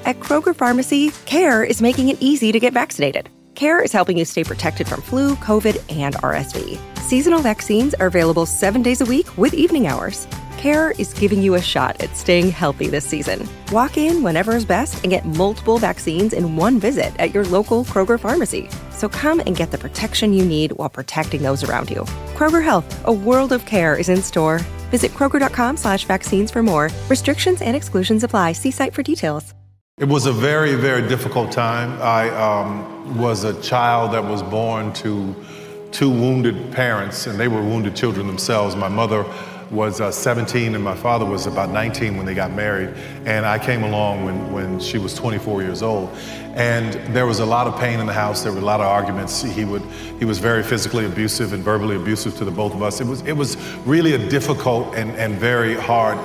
At Kroger Pharmacy, CARE is making it easy to get vaccinated. CARE is helping you stay protected from flu, COVID, and RSV. Seasonal vaccines are available 7 days a week with evening hours. CARE is giving you a shot at staying healthy this season. Walk in whenever is best and get multiple vaccines in one visit at your local Kroger Pharmacy. So come and get the protection you need while protecting those around you. Kroger Health, a world of care is in store. Visit Kroger.com/vaccines for more. Restrictions and exclusions apply. See site for details. It was a very, very difficult time. I was a child that was born to two wounded parents, and they were wounded children themselves. My mother was 17 and my father was about 19 when they got married, and I came along when she was 24 years old. And there was a lot of pain in the house. There were a lot of arguments. He was very physically abusive and verbally abusive to the both of us. It was really a difficult and very hard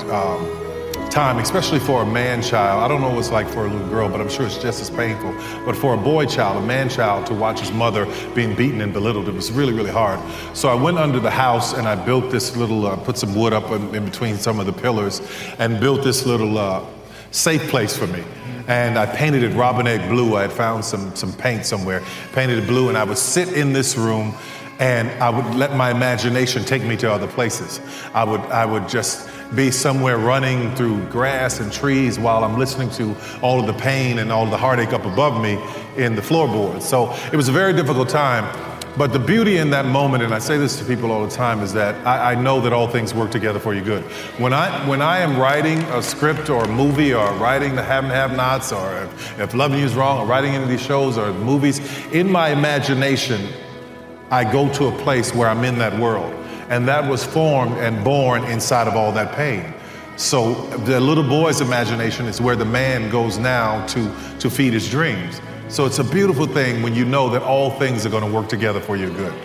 time, especially for a man child. I don't know what it's like for a little girl, but I'm sure it's just as painful. But for a boy child, a man child, to watch his mother being beaten and belittled, it was really, really hard. So I went under the house and I built this little, put some wood up in between some of the pillars and built this little safe place for me. And I painted it robin egg blue. I had found some paint somewhere, painted it blue, and I would sit in this room and I would let my imagination take me to other places. I would just be somewhere running through grass and trees while I'm listening to all of the pain and all of the heartache up above me in the floorboards. So it was a very difficult time. But the beauty in that moment, and I say this to people all the time, is that I know that all things work together for your good. When I am writing a script or a movie, or writing the Have and Have-Nots, or if Loving You Is Wrong, or writing any of these shows or movies, in my imagination, I go to a place where I'm in that world. And that was formed and born inside of all that pain. So the little boy's imagination is where the man goes now to feed his dreams. So it's a beautiful thing when you know that all things are going to work together for your good.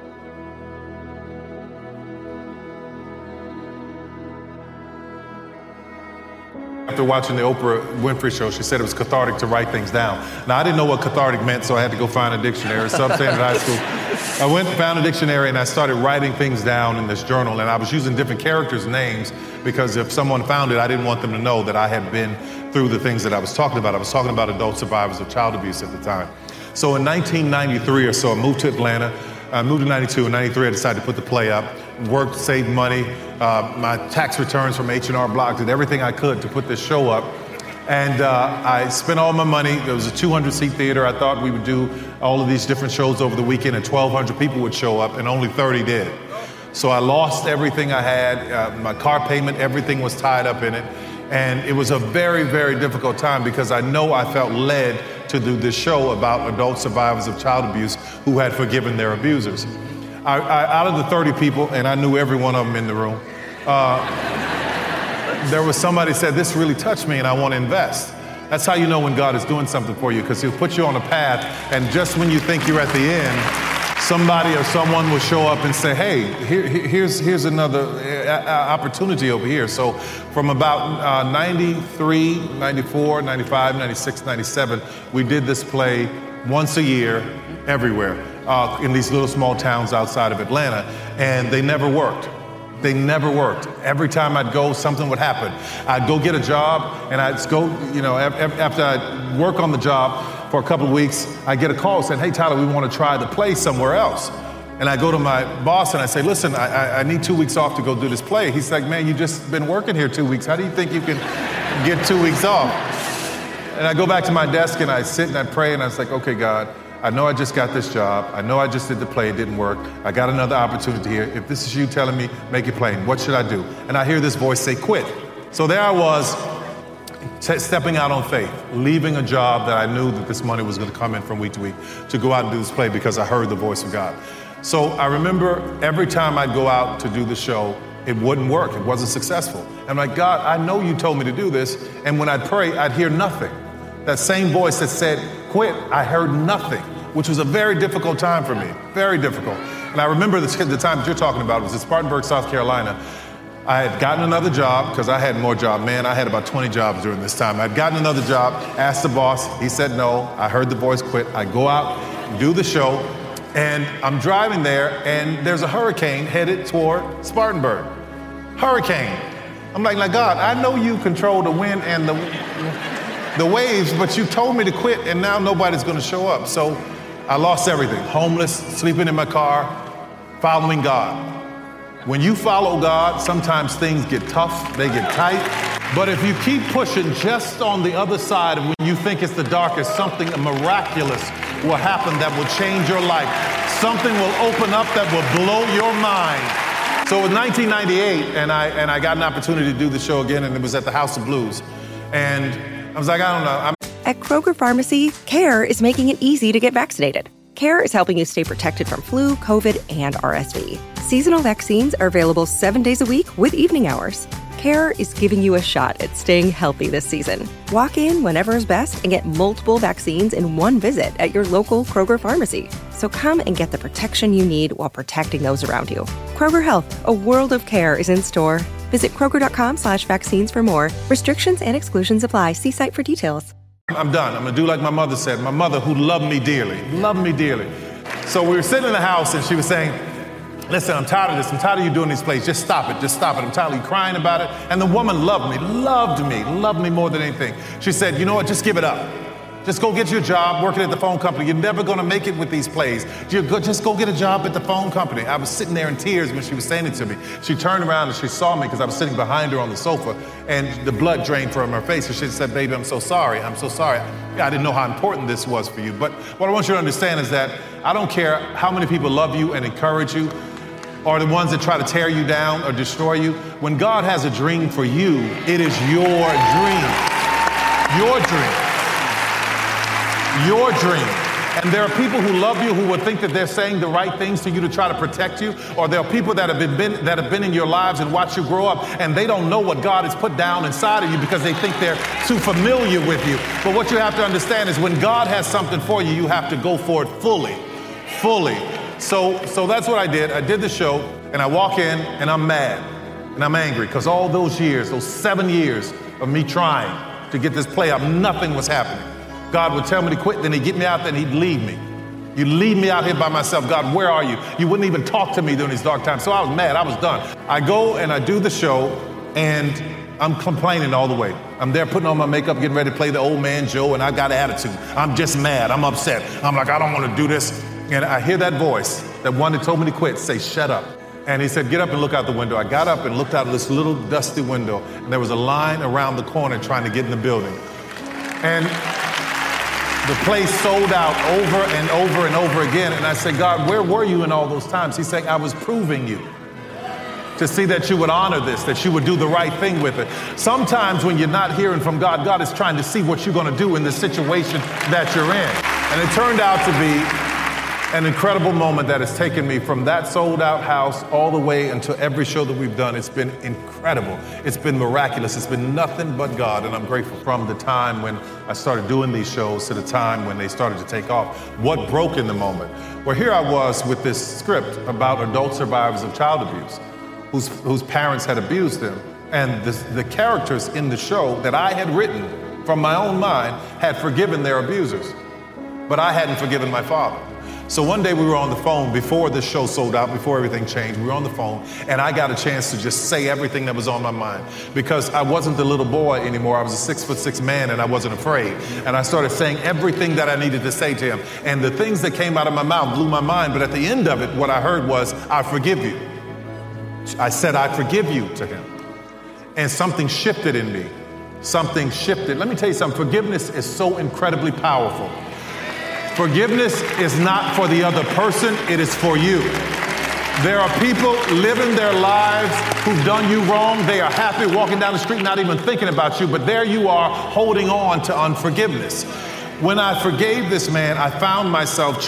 After watching the Oprah Winfrey show, she said it was cathartic to write things down. Now, I didn't know what cathartic meant, so I had to go find a dictionary. So I'm saying at high school, I went and found a dictionary and I started writing things down in this journal. And I was using different characters' names because if someone found it, I didn't want them to know that I had been through the things that I was talking about. I was talking about adult survivors of child abuse at the time. So in 1993 or so, I moved to Atlanta. I moved in 92. In 93, I decided to put the play up. Worked, saved money. My tax returns from H&R Block, did everything I could to put this show up. And I spent all my money. There was a 200-seat theater. I thought we would do all of these different shows over the weekend and 1,200 people would show up, and only 30 did. So I lost everything I had. My car payment, everything was tied up in it. And it was a very, very difficult time because I know I felt led to do this show about adult survivors of child abuse who had forgiven their abusers. Out of the 30 people, and I knew every one of them in the room, there was somebody said, this really touched me and I want to invest. That's how you know when God is doing something for you, because he'll put you on a path, and just when you think you're at the end, somebody or someone will show up and say, hey, here's another opportunity over here. So from about 93, 94, 95, 96, 97, we did this play once a year everywhere in these little small towns outside of Atlanta, and they never worked. They never worked. Every time I'd go, something would happen. I'd go get a job, and I'd go, after I'd work on the job for a couple of weeks, I'd get a call saying, hey, Tyler, we want to try the play somewhere else. And I go to my boss and I say, listen, I need 2 weeks off to go do this play. He's like, man, you just been working here 2 weeks. How do you think you can get 2 weeks off? And I go back to my desk and I sit and I pray and I was like, okay, God, I know I just got this job. I know I just did the play. It didn't work. I got another opportunity here. If this is you telling me, make it plain. What should I do? And I hear this voice say, quit. So there I was, stepping out on faith, leaving a job that I knew that this money was going to come in from week to week to go out and do this play because I heard the voice of God. So I remember every time I'd go out to do the show, it wouldn't work. It wasn't successful. I'm like, God, I know you told me to do this. And when I'd pray, I'd hear nothing. That same voice that said, quit, I heard nothing, which was a very difficult time for me, very difficult. And I remember the time that you're talking about was in Spartanburg, South Carolina. I had gotten another job because I had more jobs. Man, I had about 20 jobs during this time. I'd gotten another job, asked the boss, he said no. I heard the voice, quit. I go out, do the show, and I'm driving there, and there's a hurricane headed toward Spartanburg. Hurricane. I'm like, God, I know you control the wind and the waves, but you told me to quit, and now nobody's going to show up. So I lost everything. Homeless, sleeping in my car, following God. When you follow God, sometimes things get tough, they get tight. But if you keep pushing just on the other side of when you think it's the darkest, something miraculous will happen that will change your life. Something will open up that will blow your mind. So in 1998, and I got an opportunity to do the show again, and it was at the House of Blues. And I was like, I don't know. At Kroger Pharmacy, CARE is making it easy to get vaccinated. CARE is helping you stay protected from flu, COVID, and RSV. Seasonal vaccines are available 7 days a week with evening hours. CARE is giving you a shot at staying healthy this season. Walk in whenever is best and get multiple vaccines in one visit at your local Kroger Pharmacy. So come and get the protection you need while protecting those around you. Kroger Health, a world of care is in store. Visit Kroger.com/vaccines for more. Restrictions and exclusions apply. See site for details. I'm done. I'm going to do like my mother said. My mother, who loved me dearly. So we were sitting in the house, and she was saying, listen, I'm tired of this. I'm tired of you doing these plays. Just stop it. I'm tired of you crying about it. And the woman loved me more than anything. She said, you know what? Just give it up. Just go get your job working at the phone company. You're never going to make it with these plays. Just go get a job at the phone company. I was sitting there in tears when she was saying it to me. She turned around and she saw me because I was sitting behind her on the sofa, and the blood drained from her face. And she said, baby, I'm so sorry. I didn't know how important this was for you. But what I want you to understand is that I don't care how many people love you and encourage you, or the ones that try to tear you down or destroy you. When God has a dream for you, it is your dream. Your dream. Your dream. And there are people who love you who would think that they're saying the right things to you to try to protect you. Or there are people that have been in your lives and watched you grow up, and they don't know what God has put down inside of you because they think they're too familiar with you. But what you have to understand is when God has something for you, you have to go for it fully. So that's what I did. I did the show, and I walk in, and I'm mad, and I'm angry, because all those years, those 7 years of me trying to get this play up, nothing was happening. God would tell me to quit, then he'd get me out there, and he'd leave me. You'd leave me out here by myself. God, where are you? You wouldn't even talk to me during these dark times. So I was mad. I was done. I go and I do the show, and I'm complaining all the way. I'm there putting on my makeup, getting ready to play the old man Joe, and I got attitude. I'm just mad. I'm upset. I'm like, I don't want to do this. And I hear that voice, that one that told me to quit, say, shut up. And he said, get up and look out the window. I got up and looked out of this little dusty window, and there was a line around the corner trying to get in the building. And the place sold out over and over and over again. And I said, God, where were you in all those times? He said, I was proving you to see that you would honor this, that you would do the right thing with it. Sometimes when you're not hearing from God, God is trying to see what you're going to do in the situation that you're in. And it turned out to be an incredible moment that has taken me from that sold out house all the way into every show that we've done. It's been incredible. It's been miraculous. It's been nothing but God. And I'm grateful. From the time when I started doing these shows to the time when they started to take off. What broke in the moment? Well, here I was with this script about adult survivors of child abuse whose parents had abused them. And the characters in the show that I had written from my own mind had forgiven their abusers. But I hadn't forgiven my father. So one day we were on the phone before the show sold out, before everything changed. We were on the phone, and I got a chance to just say everything that was on my mind, because I wasn't the little boy anymore. I was a 6'6" man, and I wasn't afraid. And I started saying everything that I needed to say to him. And the things that came out of my mouth blew my mind. But at the end of it, what I heard was, I forgive you. I said, I forgive you to him. And something shifted in me. Something shifted. Let me tell you something. Forgiveness is so incredibly powerful. Forgiveness is not for the other person, it is for you. There are people living their lives who've done you wrong. They are happy walking down the street, not even thinking about you, but there you are holding on to unforgiveness. When I forgave this man, I found myself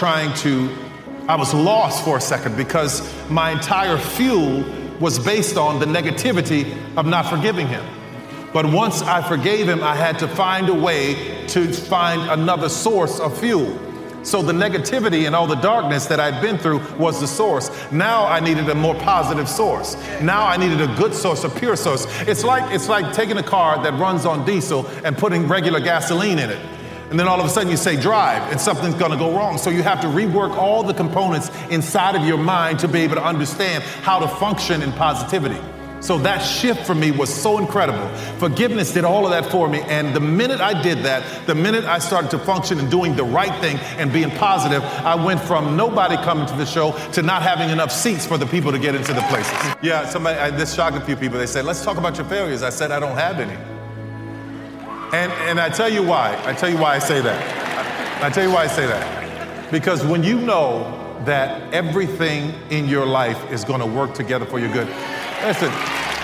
I was lost for a second, because my entire fuel was based on the negativity of not forgiving him. But once I forgave him, I had to find a way to find another source of fuel. So the negativity and all the darkness that I'd been through was the source. Now I needed a more positive source. Now I needed a good source, a pure source. It's like taking a car that runs on diesel and putting regular gasoline in it. And then all of a sudden you say drive, and something's going to go wrong. So you have to rework all the components inside of your mind to be able to understand how to function in positivity. So that shift for me was so incredible. Forgiveness did all of that for me. And the minute I did that, the minute I started to function and doing the right thing and being positive, I went from nobody coming to the show to not having enough seats for the people to get into the places. Yeah, this shocked a few people. They said, let's talk about your failures. I said, I don't have any. And I tell you why. I tell you why I say that. I tell you why I say that. Because when you know that everything in your life is going to work together for your good. Listen,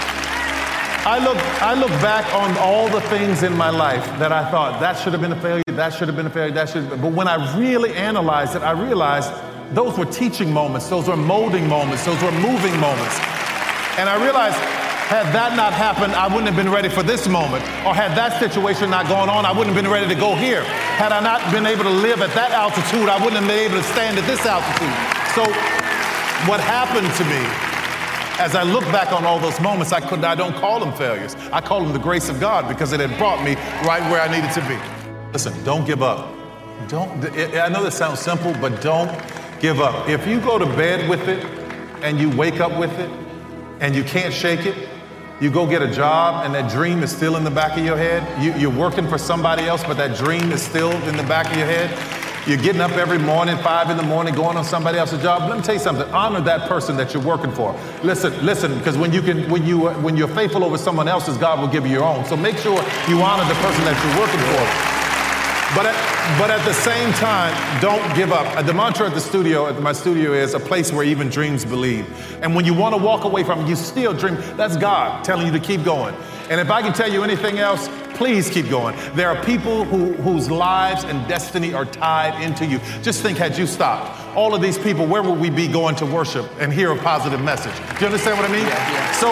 I look back on all the things in my life that I thought that should have been a failure, that should have been a failure, that should have been. But when I really analyzed it, I realized those were teaching moments, those were molding moments, those were moving moments. And I realized, had that not happened, I wouldn't have been ready for this moment. Or had that situation not gone on, I wouldn't have been ready to go here. Had I not been able to live at that altitude, I wouldn't have been able to stand at this altitude. So what happened to me, as I look back on all those moments, I don't call them failures. I call them the grace of God, because it had brought me right where I needed to be. Listen, don't give up. I know this sounds simple, but don't give up. If you go to bed with it and you wake up with it and you can't shake it, you go get a job and that dream is still in the back of your head. You're working for somebody else, but that dream is still in the back of your head. You're getting up every morning, 5 in the morning, going on somebody else's job. Let me tell you something. Honor that person that you're working for. Listen, because when you're faithful over someone else's, God will give you your own. So make sure you honor the person that you're working for. But at the same time, don't give up. The mantra at my studio is a place where even dreams believe. And when you want to walk away from it, you still dream. That's God telling you to keep going. And if I can tell you anything else, please keep going. There are people whose lives and destiny are tied into you. Just think, had you stopped, all of these people, where would we be going to worship and hear a positive message? Do you understand what I mean? Yeah. So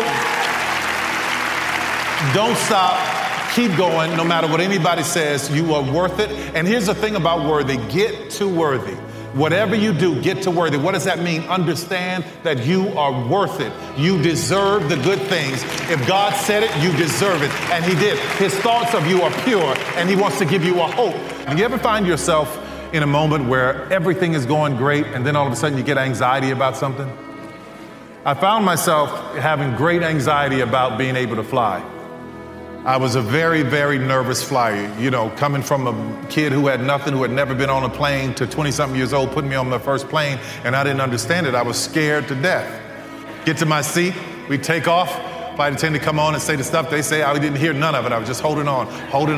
don't stop. Keep going, no matter what anybody says. You are worth it. And here's the thing about worthy. Get to worthy. Whatever you do, get to worthy. What does that mean? Understand that you are worth it. You deserve the good things. If God said it, you deserve it. And he did. His thoughts of you are pure, and he wants to give you a hope. Do you ever find yourself in a moment where everything is going great, and then all of a sudden you get anxiety about something? I found myself having great anxiety about being able to fly. I was a very, very nervous flyer, coming from a kid who had nothing, who had never been on a plane, to 20-something years old, putting me on my first plane, and I didn't understand it. I was scared to death. Get to my seat, we take off. Flight attendant come on and say the stuff they say. I didn't hear none of it. I was just holding on.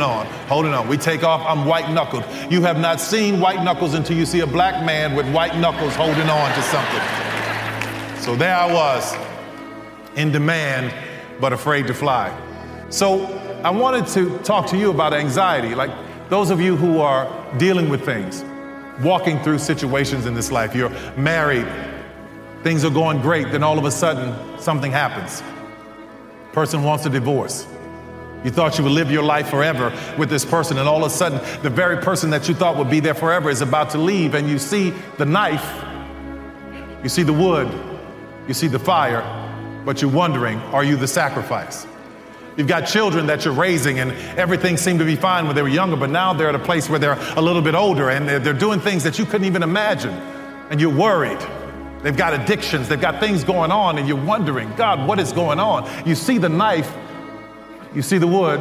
We take off, I'm white-knuckled. You have not seen white knuckles until you see a black man with white knuckles holding on to something. So there I was, in demand, but afraid to fly. So I wanted to talk to you about anxiety, like those of you who are dealing with things, walking through situations in this life. You're married, things are going great, then all of a sudden something happens. Person wants a divorce. You thought you would live your life forever with this person, and all of a sudden the very person that you thought would be there forever is about to leave, and you see the knife, you see the wood, you see the fire, but you're wondering, are you the sacrifice? You've got children that you're raising, and everything seemed to be fine when they were younger, but now they're at a place where they're a little bit older, and they're doing things that you couldn't even imagine, and you're worried. They've got addictions, they've got things going on, and you're wondering, God, what is going on? You see the knife, you see the wood,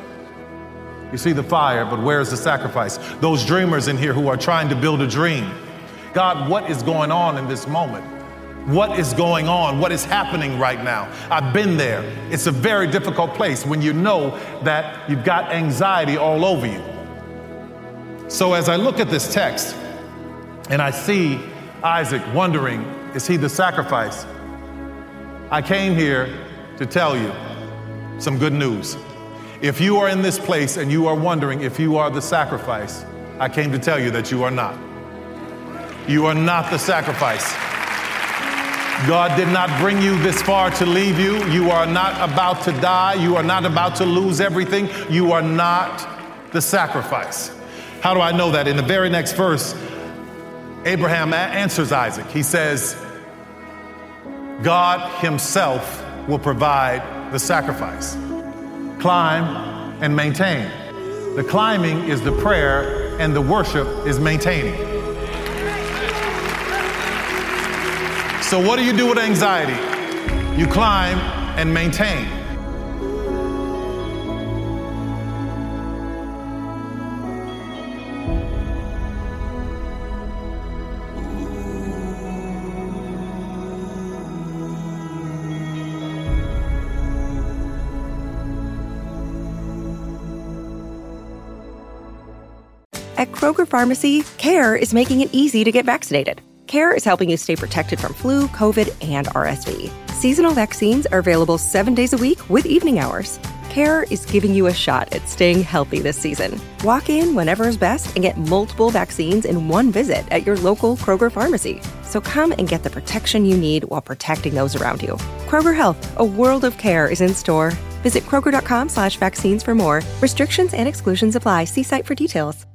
you see the fire, but where's the sacrifice? Those dreamers in here who are trying to build a dream. God, what is going on in this moment? What is going on? What is happening right now? I've been there. It's a very difficult place when you know that you've got anxiety all over you. So as I look at this text and I see Isaac wondering, is he the sacrifice? I came here to tell you some good news. If you are in this place and you are wondering if you are the sacrifice, I came to tell you that you are not. You are not the sacrifice. God did not bring you this far to leave you. You are not about to die. You are not about to lose everything. You are not the sacrifice. How do I know that? In the very next verse, Abraham answers Isaac. He says, God himself will provide the sacrifice. Climb and maintain. The climbing is the prayer, and the worship is maintaining. So what do you do with anxiety? You climb and maintain. At Kroger Pharmacy, CARE is making it easy to get vaccinated. CARE is helping you stay protected from flu, COVID, and RSV. Seasonal vaccines are available 7 days a week with evening hours. CARE is giving you a shot at staying healthy this season. Walk in whenever is best and get multiple vaccines in one visit at your local Kroger Pharmacy. So come and get the protection you need while protecting those around you. Kroger Health, a world of care is in store. Visit Kroger.com/vaccines for more. Restrictions and exclusions apply. See site for details.